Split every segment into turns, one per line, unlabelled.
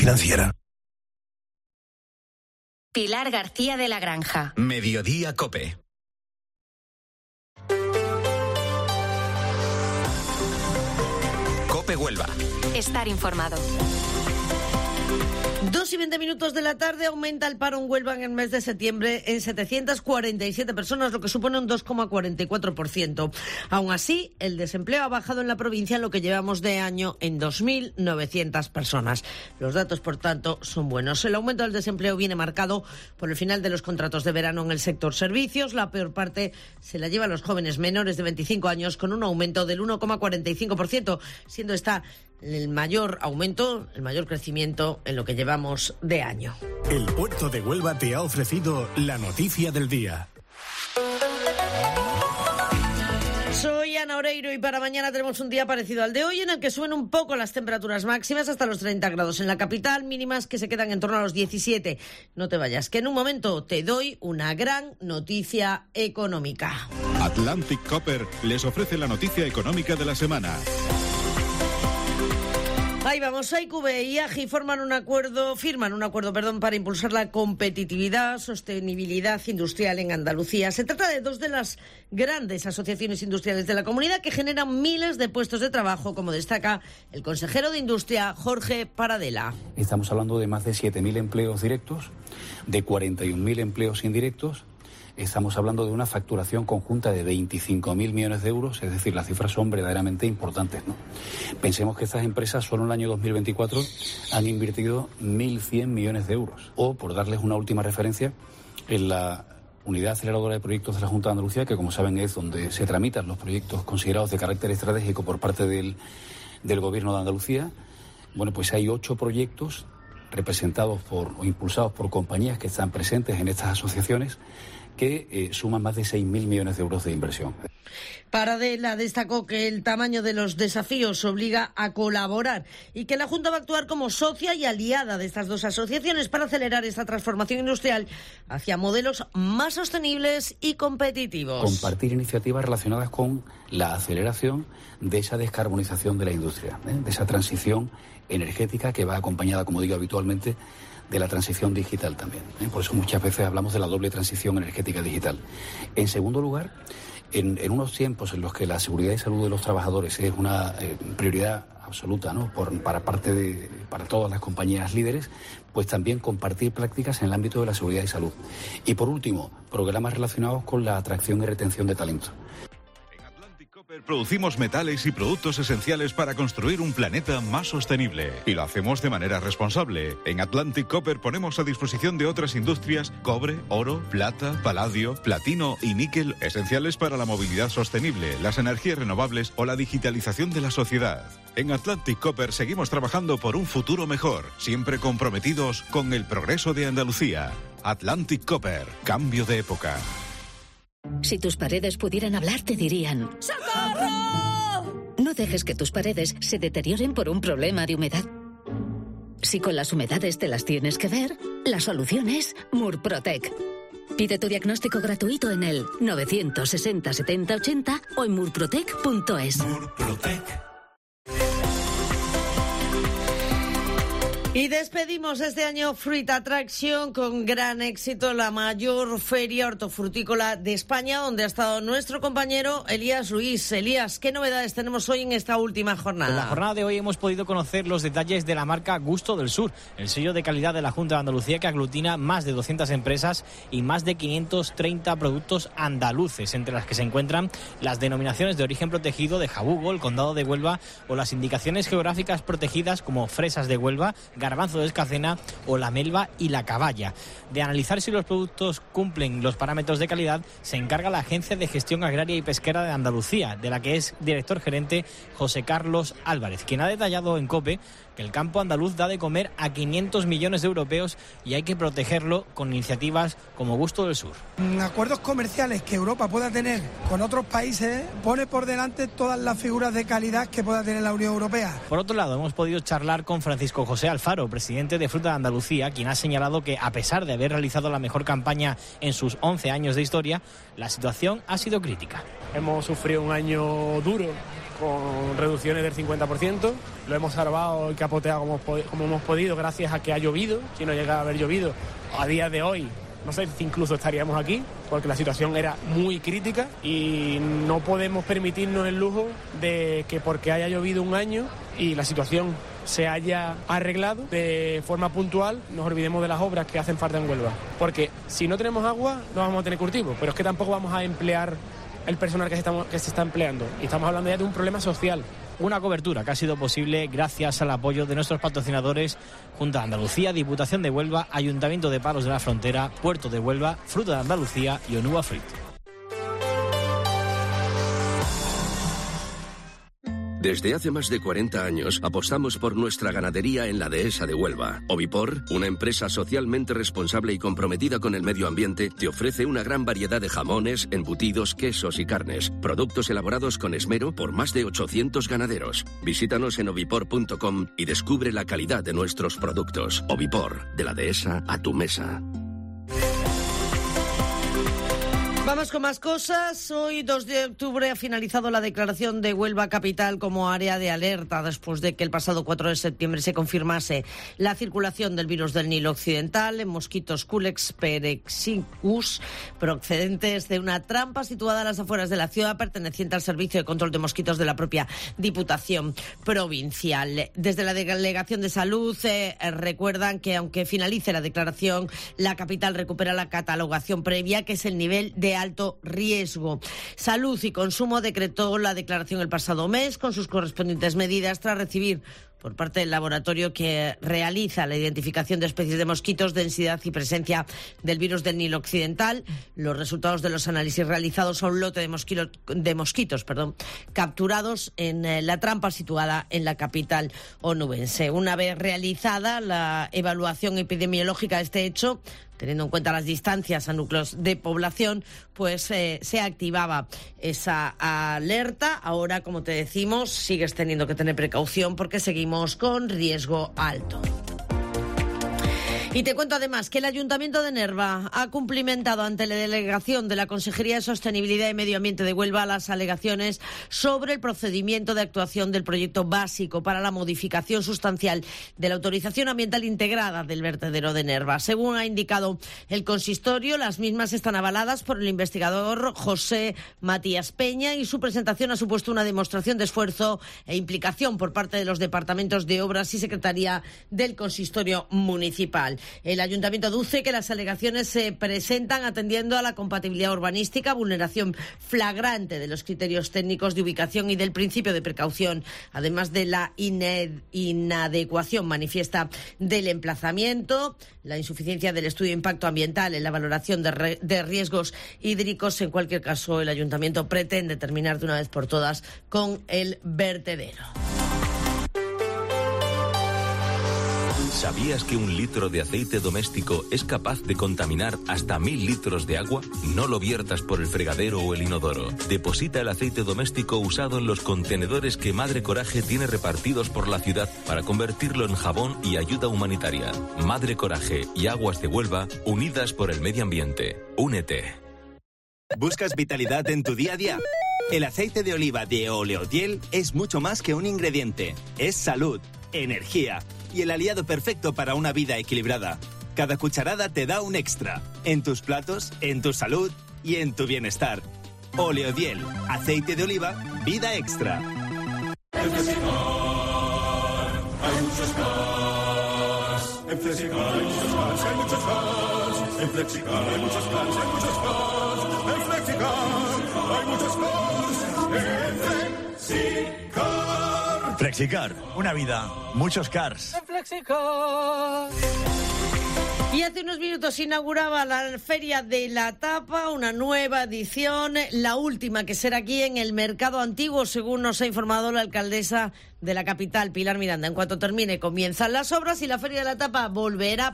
Financiera.
Pilar García de la Granja.
Mediodía COPE. COPE Huelva.
Estar informado.
2:20 de la tarde. Aumenta el paro en Huelva en el mes de septiembre en 747 personas, lo que supone un 2,44%. Aún así, el desempleo ha bajado en la provincia en lo que llevamos de año en 2.900 personas. Los datos, por tanto, son buenos. El aumento del desempleo viene marcado por el final de los contratos de verano en el sector servicios. La peor parte se la llevan los jóvenes menores de 25 años, con un aumento del 1,45%, siendo esta el mayor aumento, el mayor crecimiento en lo que llevamos de año.
El Puerto de Huelva te ha ofrecido la noticia del día.
Soy Ana Oreiro y para mañana tenemos un día parecido al de hoy, en el que suben un poco las temperaturas máximas hasta los 30 grados en la capital, mínimas que se quedan en torno a los 17. No te vayas, que en un momento te doy una gran noticia económica.
Atlantic Copper les ofrece la noticia económica de la semana.
Ahí vamos, IQV y AGI firman un acuerdo para impulsar la competitividad, sostenibilidad industrial en Andalucía. Se trata de dos de las grandes asociaciones industriales de la comunidad que generan miles de puestos de trabajo, como destaca el consejero de Industria, Jorge Paradela.
Estamos hablando de más de 7.000 empleos directos, de 41.000 empleos indirectos. Estamos hablando de una facturación conjunta de 25.000 millones de euros, es decir, las cifras son verdaderamente importantes, ¿no? Pensemos que estas empresas solo en el año 2024 han invertido 1.100 millones de euros. O, por darles una última referencia, en la Unidad Aceleradora de Proyectos de la Junta de Andalucía, que como saben es donde se tramitan los proyectos considerados de carácter estratégico por parte del Gobierno de Andalucía, bueno, pues hay 8 proyectos representados o impulsados por compañías que están presentes en estas asociaciones, que suman más de 6.000 millones de euros de inversión.
Paradela destacó que el tamaño de los desafíos obliga a colaborar y que la Junta va a actuar como socia y aliada de estas dos asociaciones para acelerar esta transformación industrial hacia modelos más sostenibles y competitivos.
Compartir iniciativas relacionadas con la aceleración de esa descarbonización de la industria, de esa transición energética que va acompañada, como digo habitualmente, de la transición digital también. Por eso muchas veces hablamos de la doble transición energética digital. En segundo lugar, en unos tiempos en los que la seguridad y salud de los trabajadores es una prioridad absoluta, ¿no? para todas las compañías líderes, pues también compartir prácticas en el ámbito de la seguridad y salud. Y por último, programas relacionados con la atracción y retención de talento.
Producimos metales y productos esenciales para construir un planeta más sostenible. Y lo hacemos de manera responsable. En Atlantic Copper ponemos a disposición de otras industrias cobre, oro, plata, paladio, platino y níquel, esenciales para la movilidad sostenible, las energías renovables o la digitalización de la sociedad. En Atlantic Copper seguimos trabajando por un futuro mejor, siempre comprometidos con el progreso de Andalucía. Atlantic Copper, cambio de época.
Si tus paredes pudieran hablar, te dirían: ¡socorro! No dejes que tus paredes se deterioren por un problema de humedad. Si con las humedades te las tienes que ver, la solución es Murprotec. Pide tu diagnóstico gratuito en el 960 70 80 o en murprotec.es.
Murprotec.
Y despedimos este año Fruit Attraction con gran éxito, la mayor feria hortofrutícola de España, donde ha estado nuestro compañero Elías Ruiz. Elías, ¿qué novedades tenemos hoy en esta última jornada?
En la jornada de hoy hemos podido conocer los detalles de la marca Gusto del Sur, el sello de calidad de la Junta de Andalucía que aglutina más de 200 empresas y más de 530 productos andaluces, entre las que se encuentran las denominaciones de origen protegido de Jabugo, el Condado de Huelva, o las indicaciones geográficas protegidas como fresas de Huelva, garbanzo de Escacena o la melva y la caballa. De analizar si los productos cumplen los parámetros de calidad se encarga la Agencia de Gestión Agraria y Pesquera de Andalucía, de la que es director gerente José Carlos Álvarez, quien ha detallado en COPE que el campo andaluz da de comer a 500 millones de europeos y hay que protegerlo con iniciativas como Gusto del Sur.
Acuerdos comerciales que Europa pueda tener con otros países pone por delante todas las figuras de calidad que pueda tener la Unión Europea.
Por otro lado, hemos podido charlar con Francisco José Alfaro, presidente de Fruta de Andalucía, quien ha señalado que, a pesar de haber realizado la mejor campaña en sus 11 años de historia, la situación ha sido crítica.
Hemos sufrido un año duro
con reducciones del 50%. Lo hemos salvado y capoteado como hemos podido gracias a que ha llovido. Si no llega a haber llovido, a día de hoy no sé si incluso estaríamos aquí, porque la situación era muy crítica y no podemos permitirnos el lujo de que porque haya llovido un año y la situación se haya arreglado de forma puntual, nos olvidemos de las obras que hacen falta en Huelva. Porque si no tenemos agua, no vamos a tener cultivo, pero es que tampoco vamos a emplear el personal que se está empleando. Y estamos hablando ya de un problema social.
Una cobertura que ha sido posible gracias al apoyo de nuestros patrocinadores: Junta de Andalucía, Diputación de Huelva, Ayuntamiento de Palos de la Frontera, Puerto de Huelva, Fruta de Andalucía y Onúa Fruit.
Desde hace más de 40 años apostamos por nuestra ganadería en la Dehesa de Huelva. Ovipor, una empresa socialmente responsable y comprometida con el medio ambiente, te ofrece una gran variedad de jamones, embutidos, quesos y carnes, productos elaborados con esmero por más de 800 ganaderos. Visítanos en ovipor.com y descubre la calidad de nuestros productos. Ovipor, de la Dehesa a tu mesa.
Vamos con más cosas. Hoy, 2 de octubre, ha finalizado la declaración de Huelva Capital como área de alerta después de que el pasado 4 de septiembre se confirmase la circulación del virus del Nilo Occidental en mosquitos Culex perexicus procedentes de una trampa situada a las afueras de la ciudad, perteneciente al Servicio de Control de Mosquitos de la propia Diputación Provincial. Desde la Delegación de Salud recuerdan que aunque finalice la declaración, la capital recupera la catalogación previa, que es el nivel de alto riesgo. Salud y Consumo decretó la declaración el pasado mes con sus correspondientes medidas tras recibir por parte del laboratorio que realiza la identificación de especies de mosquitos, densidad y presencia del virus del Nilo Occidental. Los resultados de los análisis realizados a un lote de mosquitos capturados en la trampa situada en la capital onubense. Una vez realizada la evaluación epidemiológica de este hecho, teniendo en cuenta las distancias a núcleos de población, pues se activaba esa alerta. Ahora, como te decimos, sigues teniendo que tener precaución porque seguimos con riesgo alto. Y te cuento además que el Ayuntamiento de Nerva ha cumplimentado ante la delegación de la Consejería de Sostenibilidad y Medio Ambiente de Huelva las alegaciones sobre el procedimiento de actuación del proyecto básico para la modificación sustancial de la autorización ambiental integrada del vertedero de Nerva. Según ha indicado el consistorio, las mismas están avaladas por el investigador José Matías Peña y su presentación ha supuesto una demostración de esfuerzo e implicación por parte de los departamentos de Obras y Secretaría del Consistorio Municipal. El Ayuntamiento aduce que las alegaciones se presentan atendiendo a la compatibilidad urbanística, vulneración flagrante de los criterios técnicos de ubicación y del principio de precaución, además de la inadecuación manifiesta del emplazamiento, la insuficiencia del estudio de impacto ambiental en la valoración de riesgos hídricos. En cualquier caso, el Ayuntamiento pretende terminar de una vez por todas con el vertedero.
¿Sabías que 1 litro de aceite doméstico es capaz de contaminar hasta 1000 litros de agua? No lo viertas por el fregadero o el inodoro. Deposita el aceite doméstico usado en los contenedores que Madre Coraje tiene repartidos por la ciudad para convertirlo en jabón y ayuda humanitaria. Madre Coraje y Aguas de Huelva, unidas por el medio ambiente. Únete.
¿Buscas vitalidad en tu día a día? El aceite de oliva de Oleodiel es mucho más que un ingrediente. Es salud, energía y el aliado perfecto para una vida equilibrada. Cada cucharada te da un extra. En tus platos, en tu salud y en tu bienestar. Oleodiel, aceite de oliva, vida extra.
En Flexicar hay muchos cars. En Flexicar hay muchos cars, hay muchos cars. En Flexicar hay muchos cars, hay muchos cars. En Flexicar hay muchos cars. En Flexicar.
Flexicar, una vida, muchos cars.
Flexicar. Y hace unos minutos se inauguraba la Feria de la Tapa, una nueva edición, la última que será aquí en el Mercado Antiguo, según nos ha informado la alcaldesa de la capital, Pilar Miranda. En cuanto termine, comienzan las obras y la Feria de la Tapa volverá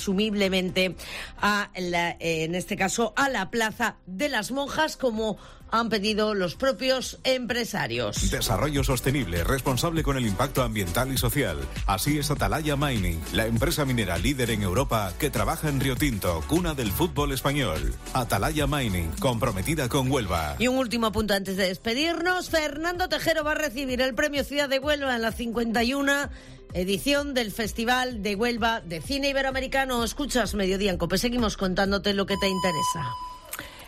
presumiblemente en este caso a la Plaza de las Monjas, como han pedido los propios empresarios.
Desarrollo sostenible, responsable con el impacto ambiental y social. Así es Atalaya Mining, la empresa minera líder en Europa que trabaja en Río Tinto, cuna del fútbol español. Atalaya Mining, comprometida con Huelva.
Y un último punto antes de despedirnos. Fernando Tejero va a recibir el premio Ciudad de Huelva en la 51 edición del Festival de Huelva de Cine Iberoamericano. Escuchas Mediodía en COPE. Seguimos contándote lo que te interesa.